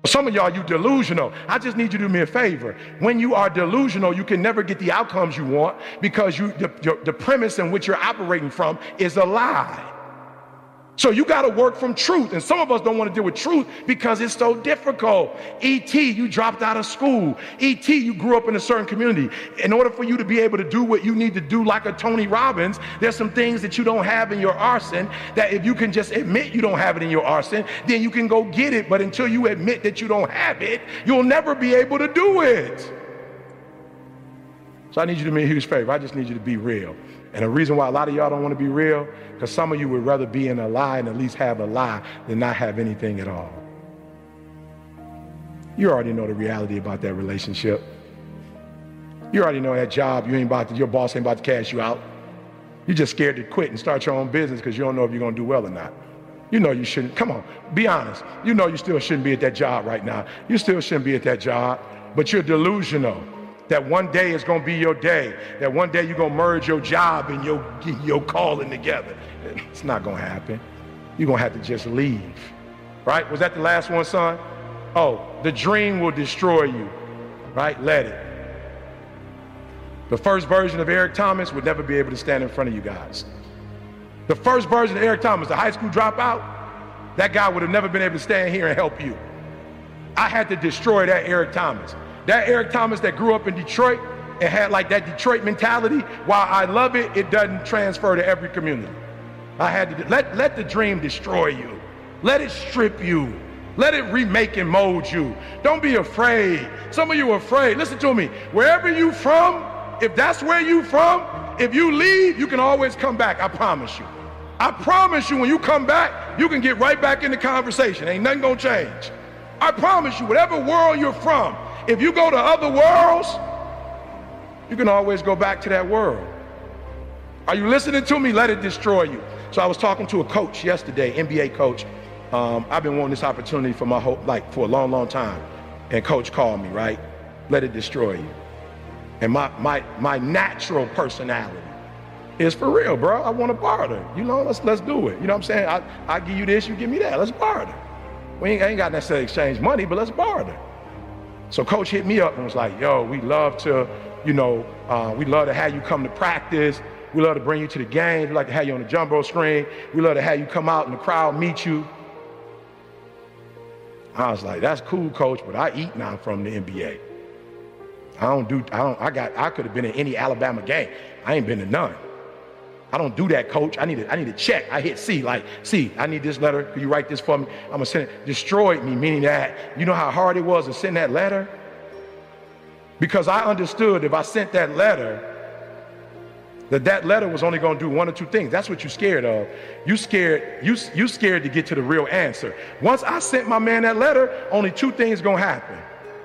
Some of y'all, you delusional. I just need you to do me a favor. When you are delusional, you can never get the outcomes you want because the premise in which you're operating from is a lie. So you got to work from truth. And some of us don't want to deal with truth because it's so difficult. E.T., you dropped out of school. E.T., you grew up in a certain community. In order for you to be able to do what you need to do like a Tony Robbins, there's some things that you don't have in your arsenal that if you can just admit you don't have it in your arsenal, then you can go get it. But until you admit that you don't have it, you'll never be able to do it. So I need you to do me a huge favor. I just need you to be real. And the reason why a lot of y'all don't want to be real, because some of you would rather be in a lie and at least have a lie than not have anything at all. You already know the reality about that relationship. You already know that job, your boss ain't about to cash you out. You're just scared to quit and start your own business because you don't know if you're going to do well or not. You know you shouldn't. Come on, be honest. You know you still shouldn't be at that job right now. You still shouldn't be at that job, but you're delusional. That one day is going to be your day. That one day you're going to merge your job and your calling together. It's not going to happen. You're going to have to just leave. Right? Was that the last one, son? Oh, the dream will destroy you. Right? Let it. The first version of Eric Thomas would never be able to stand in front of you guys. The first version of Eric Thomas, the high school dropout, that guy would have never been able to stand here and help you. I had to destroy that Eric Thomas. That Eric Thomas that grew up in Detroit and had like that Detroit mentality, while I love it, it doesn't transfer to every community. I had to let the dream destroy you. Let it strip you. Let it remake and mold you. Don't be afraid. Some of you are afraid. Listen to me. Wherever you from, if that's where you from, if you leave, you can always come back. I promise you. I promise you, when you come back, you can get right back in the conversation. Ain't nothing gonna change. I promise you, whatever world you're from, if you go to other worlds, you can always go back to that world. Are you listening to me? Let it destroy you. So I was talking to a coach yesterday, NBA coach. I've been wanting this opportunity for for a long, long time. And coach called me, right? Let it destroy you. And my natural personality is for real, bro. I want to barter. You know, let's do it. You know what I'm saying? I give you this, you give me that. Let's barter. We ain't got necessarily exchange money, but let's barter. So coach hit me up and was like, yo, we'd love to, we'd love to have you come to practice. We'd love to bring you to the games. We'd like to have you on the jumbo screen. We'd love to have you come out in the crowd, meet you. I was like, that's cool, coach, but I eat now from the NBA. I could have been in any Alabama game. I ain't been to none. I don't do that, coach. I need a check. I hit C, like, C, I need this letter. Can you write this for me? I'm gonna send it. Destroyed me, meaning that, you know how hard it was to send that letter? Because I understood if I sent that letter, that letter was only gonna do one or two things. That's what you're scared of. You scared to get to the real answer. Once I sent my man that letter, only two things gonna happen.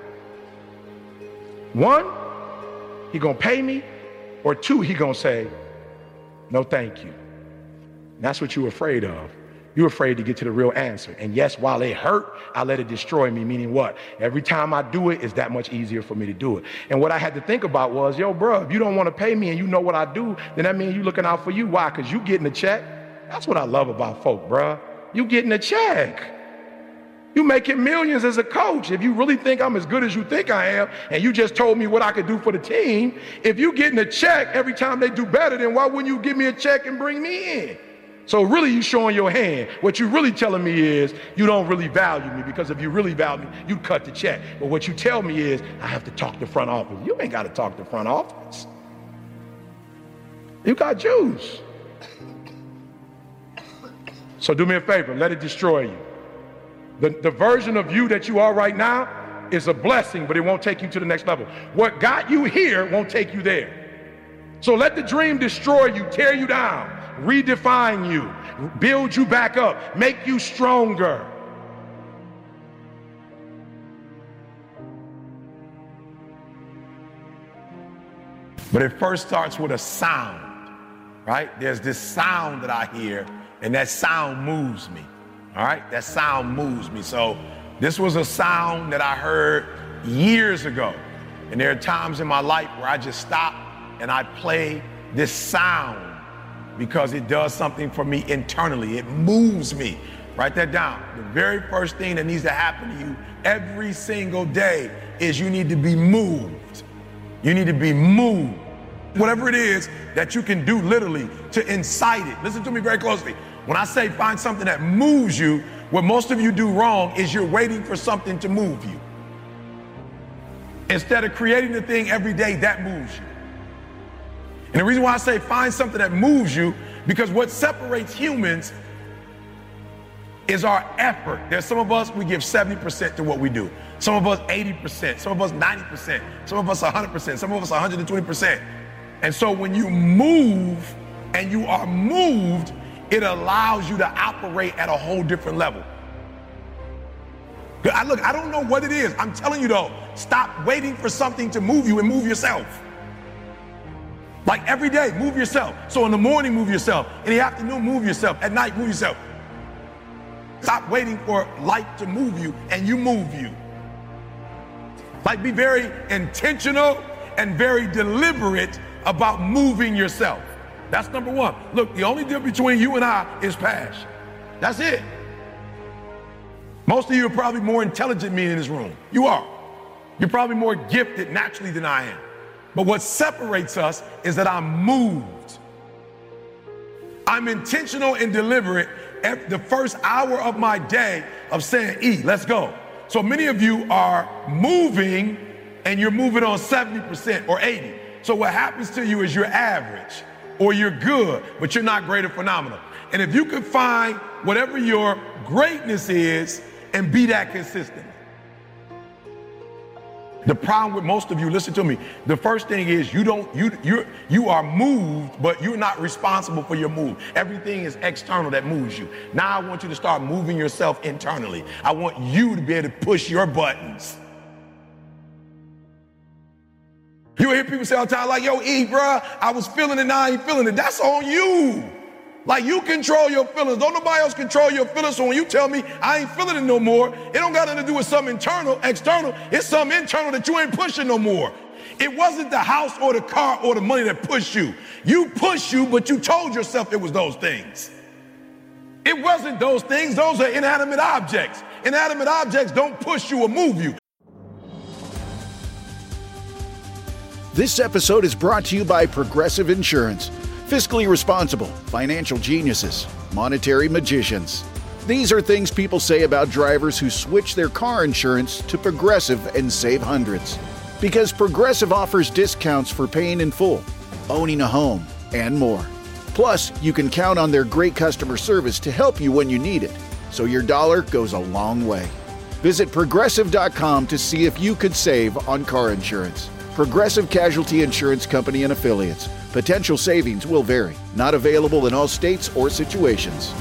One, he gonna pay me, or two, he gonna say, no, thank you. And that's what you're afraid of. You're afraid to get to the real answer. And yes, while it hurt, I let it destroy me, meaning what? Every time I do it, it's that much easier for me to do it. And what I had to think about was, yo, bro, if you don't want to pay me and you know what I do, then that means you looking out for you. Why? Because you getting a check. That's what I love about folk, bro. You getting a check. You making millions as a coach. If you really think I'm as good as you think I am, and you just told me what I could do for the team, if you getting a check every time they do better, then why wouldn't you give me a check and bring me in? So really you showing your hand. What you really telling me is you don't really value me, because if you really value me, you'd cut the check. But what you tell me is I have to talk to front office. You ain't got to talk to front office. You got juice. So do me a favor, let it destroy you. The version of you that you are right now is a blessing, but it won't take you to the next level. What got you here won't take you there. So let the dream destroy you, tear you down, redefine you, build you back up, make you stronger. But it first starts with a sound, right? There's this sound that I hear, and that sound moves me. All right, that sound moves me. So this was a sound that I heard years ago. And there are times in my life where I just stop and I play this sound because it does something for me internally. It moves me. Write that down. The very first thing that needs to happen to you every single day is you need to be moved. You need to be moved. Whatever it is that you can do literally to incite it. Listen to me very closely. When I say find something that moves you, what most of you do wrong is you're waiting for something to move you. Instead of creating the thing every day that moves you. And the reason why I say find something that moves you, because what separates humans is our effort. There's some of us, we give 70% to what we do. Some of us 80%, some of us 90%, some of us 100%, some of us 120%. And so when you move and you are moved, it allows you to operate at a whole different level. Look, I don't know what it is. I'm telling you though, stop waiting for something to move you and move yourself. Like every day, move yourself. So in the morning, move yourself. In the afternoon, move yourself. At night, move yourself. Stop waiting for life to move you and you move you. Like be very intentional and very deliberate about moving yourself. That's number one. Look, the only difference between you and I is passion. That's it. Most of you are probably more intelligent than me in this room. You are. You're probably more gifted naturally than I am. But what separates us is that I'm moved. I'm intentional and deliberate at the first hour of my day of saying, E, let's go. So many of you are moving and you're moving on 70% or 80. So what happens to you is you're average or you're good, but you're not great or phenomenal. And if you can find whatever your greatness is and be that consistent. The problem with most of you, listen to me, the first thing is you are moved, but you're not responsible for your move. Everything is external that moves you. Now I want you to start moving yourself internally. I want you to be able to push your buttons. You hear people say all the time, like, yo, E, bruh, I was feeling it, now I ain't feeling it. That's on you. Like, you control your feelings. Don't nobody else control your feelings. So when you tell me I ain't feeling it no more, it don't got nothing to do with something external. It's something internal that you ain't pushing no more. It wasn't the house or the car or the money that pushed you. You pushed you, but you told yourself it was those things. It wasn't those things. Those are inanimate objects. Inanimate objects don't push you or move you. This episode is brought to you by Progressive Insurance. Fiscally responsible, financial geniuses, monetary magicians. These are things people say about drivers who switch their car insurance to Progressive and save hundreds. Because Progressive offers discounts for paying in full, owning a home, and more. Plus, you can count on their great customer service to help you when you need it, so your dollar goes a long way. Visit Progressive.com to see if you could save on car insurance. Progressive Casualty Insurance Company and Affiliates. Potential savings will vary. Not available in all states or situations.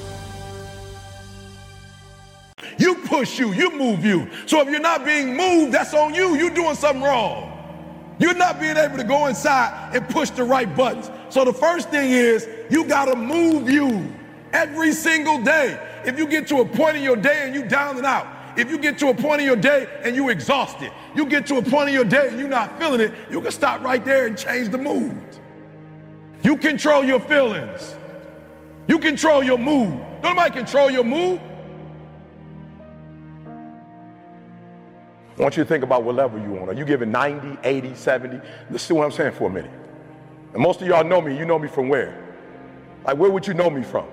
You push you move you. So if you're not being moved, that's on you. You're doing something wrong. You're not being able to go inside and push the right buttons. So the first thing is you gotta move you every single day. If you get to a point in your day and you down and out, if you get to a point in your day and you exhausted, you get to a point in your day and you're not feeling it, you can stop right there and change the mood. You control your feelings. You control your mood. Don't nobody control your mood. I want you to think about what level you on. Are you giving 90, 80, 70? Listen to what I'm saying for a minute. And most of y'all know me. You know me from where? Like, where would you know me from?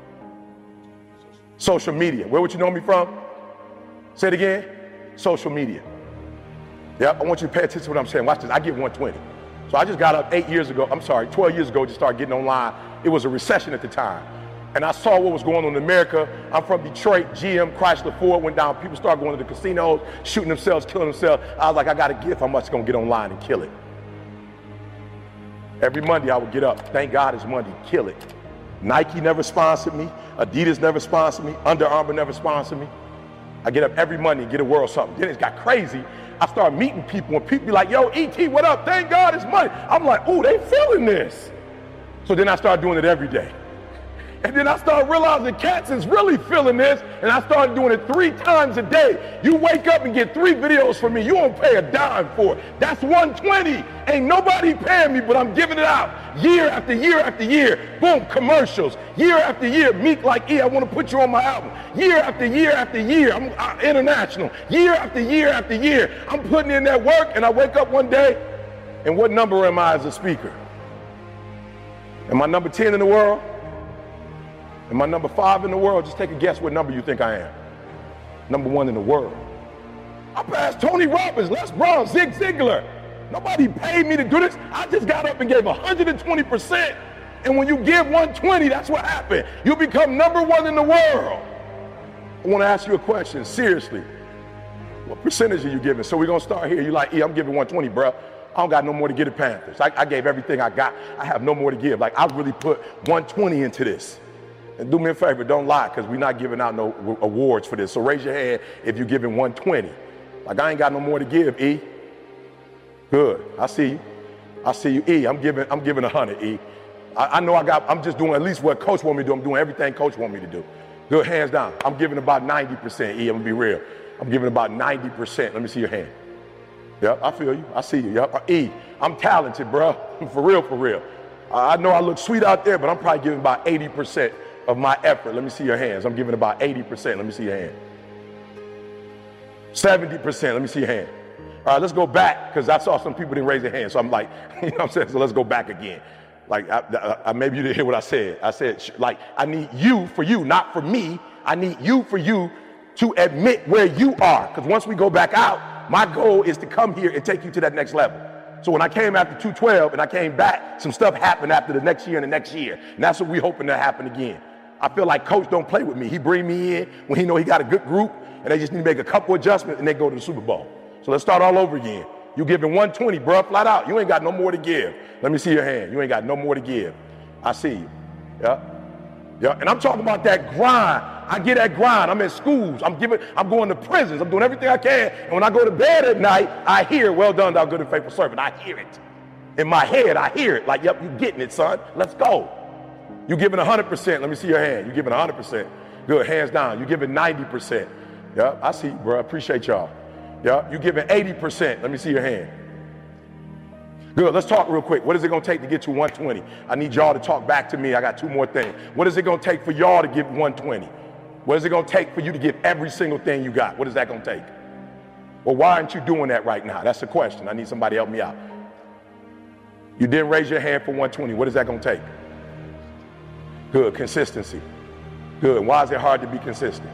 Social media. Where would you know me from? Say it again. Social media. Yeah, I want you to pay attention to what I'm saying. Watch this. I get 120. So I just got up 12 years ago to start getting online. It was a recession at the time. And I saw what was going on in America. I'm from Detroit. GM, Chrysler, Ford went down. People started going to the casinos, shooting themselves, killing themselves. I was like, I got a gift. I'm just going to get online and kill it. Every Monday I would get up. Thank God it's Monday. Kill it. Nike never sponsored me. Adidas never sponsored me. Under Armour never sponsored me. I get up every Monday and get a world something. Then it got crazy. I started meeting people and people be like, yo, E.T., what up? Thank God it's money. I'm like, ooh, they feeling this. So then I started doing it every day. And then I started realizing cats is really feeling this, and I started doing it 3 times a day. You wake up and get 3 videos from me. You won't pay a dime for it. That's $120. Ain't nobody paying me, but I'm giving it out year after year after year. Boom, commercials. Year after year, Meek like, I want to put you on my album. Year after year after year, I'm international. Year after year after year, I'm putting in that work, and I wake up one day, and what number am I as a speaker? Am I number 10 in the world? Am I number 5 in the world? Just take a guess what number you think I am. Number 1 in the world. I passed Tony Robbins, Les Brown, Zig Ziglar. Nobody paid me to do this. I just got up and gave 120%. And when you give 120, that's what happened. You become number 1 in the world. I want to ask you a question, seriously. What percentage are you giving? So we're going to start here. You like, I'm giving 120, bro. I don't got no more to give the Panthers. I gave everything I got. I have no more to give. Like, I really put 120 into this. And do me a favor, don't lie, because we're not giving out no awards for this. So raise your hand if you're giving 120. Like, I ain't got no more to give, E. Good, I see you. I see you, E. I'm giving 100, E. I know I'm just doing at least what Coach want me to do. I'm doing everything Coach want me to do. Good, hands down. I'm giving about 90%, E. I'm gonna be real. I'm giving about 90%. Let me see your hand. Yep, I feel you. I see you. Yep. E, I'm talented, bro. For real, for real. I know I look sweet out there, but I'm probably giving about 80% of my effort. Let me see your hands. I'm giving about 80%. Let me see your hand. 70%. Let me see your hand. All right, let's go back, because I saw some people didn't raise their hand. So I'm like, you know what I'm saying? So let's go back again. Like, maybe you didn't hear what I said. I said, like, I need you for you, not for me. I need you for you to admit where you are. Because once we go back out, my goal is to come here and take you to that next level. So when I came after 212 and I came back, some stuff happened after the next year and the next year. And that's what we're hoping to happen again. I feel like Coach don't play with me. He bring me in when he know he got a good group, and they just need to make a couple adjustments, and they go to the Super Bowl. So let's start all over again. You giving 120, bro, flat out. You ain't got no more to give. Let me see your hand. You ain't got no more to give. I see you. Yeah. Yeah. And I'm talking about that grind. I get that grind. I'm in schools. I'm going to prisons. I'm doing everything I can. And when I go to bed at night, I hear, well done, thou good and faithful servant. I hear it. In my head, I hear it. Like, yep, you getting it, son. Let's go. You giving 100%. Let me see your hand. You giving 100%. Good, hands down. You giving 90%. Yeah, I see you, bro. I appreciate y'all. Yeah, you giving 80%. Let me see your hand. Good, let's talk real quick. What is it gonna take to get to 120? I need y'all to talk back to me. I got 2 more things. What is it gonna take for y'all to give 120? What is it gonna take for you to give every single thing you got? What is that gonna take? Well, why aren't you doing that right now? That's the question. I need somebody to help me out. You didn't raise your hand for 120. What is that gonna take? Good, consistency. Good, why is it hard to be consistent?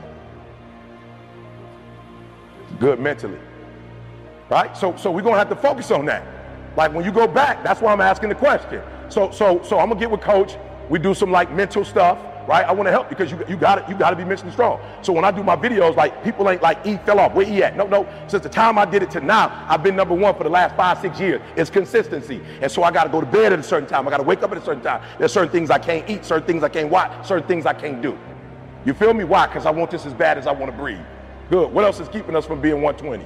Good, mentally, right? So we're gonna have to focus on that. Like when you go back, that's why I'm asking the question. So I'm gonna get with Coach. We do some like mental stuff, right? I want to help because you got to be mentally strong. So when I do my videos, like people ain't like E fell off. Where E at? No. Since the time I did it to now, I've been number 1 for the last 5-6 years. It's consistency, and so I got to go to bed at a certain time. I got to wake up at a certain time. There's certain things I can't eat, certain things I can't watch, certain things I can't do. You feel me? Why? Because I want this as bad as I want to breathe. Good. What else is keeping us from being 120?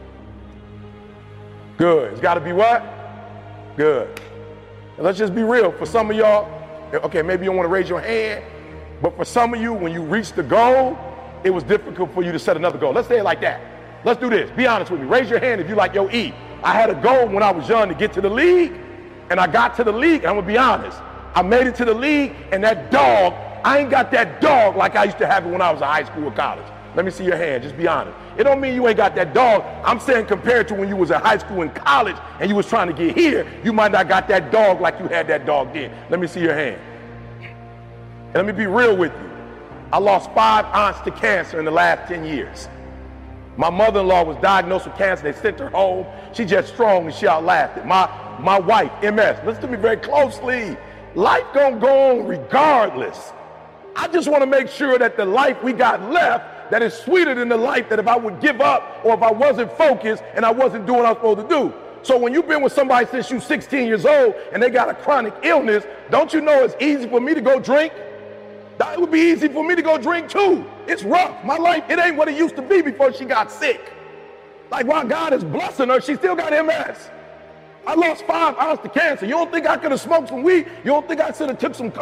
Good. It's got to be what? Good. And let's just be real. For some of y'all, okay, maybe you don't want to raise your hand, but for some of you, when you reach the goal, it was difficult for you to set another goal. Let's say it like that. Let's do this. Be honest with me. Raise your hand if you like, yo, E, I had a goal when I was young to get to the league, and I got to the league, and I'm going to be honest. I made it to the league, and that dog, I ain't got that dog like I used to have it when I was in high school or college. Let me see your hand, just be honest. It don't mean you ain't got that dog. I'm saying compared to when you was in high school and college and you was trying to get here, you might not got that dog like you had that dog then. Let me see your hand. And let me be real with you. I lost 5 aunts to cancer in the last 10 years. My mother-in-law was diagnosed with cancer. They sent her home. She just strong and she outlasted. My wife, MS, listen to me very closely. Life gonna go on regardless. I just want to make sure that the life we got left that is sweeter than the life that if I would give up or if I wasn't focused and I wasn't doing what I was supposed to do. So when you've been with somebody since you're 16 years old and they got a chronic illness, don't you know it's easy for me to go drink? It would be easy for me to go drink too. It's rough. My life, it ain't what it used to be before she got sick. Like while God is blessing her, she still got MS. I lost 5 aunts to cancer. You don't think I could have smoked some weed? You don't think I should have took some coke?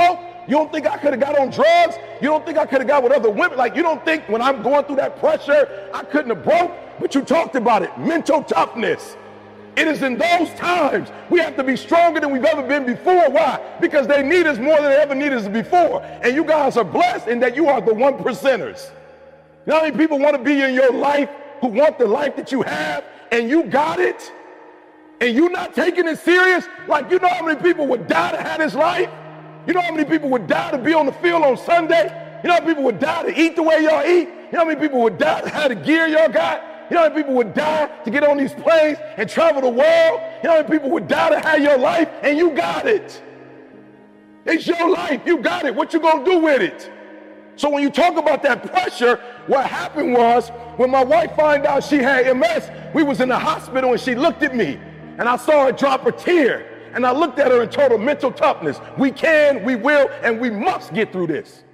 You don't think I could have got on drugs? You don't think I could have got with other women? Like, you don't think when I'm going through that pressure, I couldn't have broke? But you talked about it, mental toughness. It is in those times we have to be stronger than we've ever been before. Why? Because they need us more than they ever needed us before. And you guys are blessed in that you are the 1%ers. You know how many people want to be in your life who want the life that you have, and you got it? And you not taking it serious? Like, you know how many people would die to have this life? You know how many people would die to be on the field on Sunday? You know how many people would die to eat the way y'all eat? You know how many people would die to have the gear y'all got? You know how many people would die to get on these planes and travel the world? You know how many people would die to have your life, and you got it? It's your life. You got it. What you gonna do with it? So when you talk about that pressure, what happened was when my wife found out she had MS, we was in the hospital and she looked at me and I saw her drop a tear. And I looked at her and told her mental toughness. We can, we will, and we must get through this.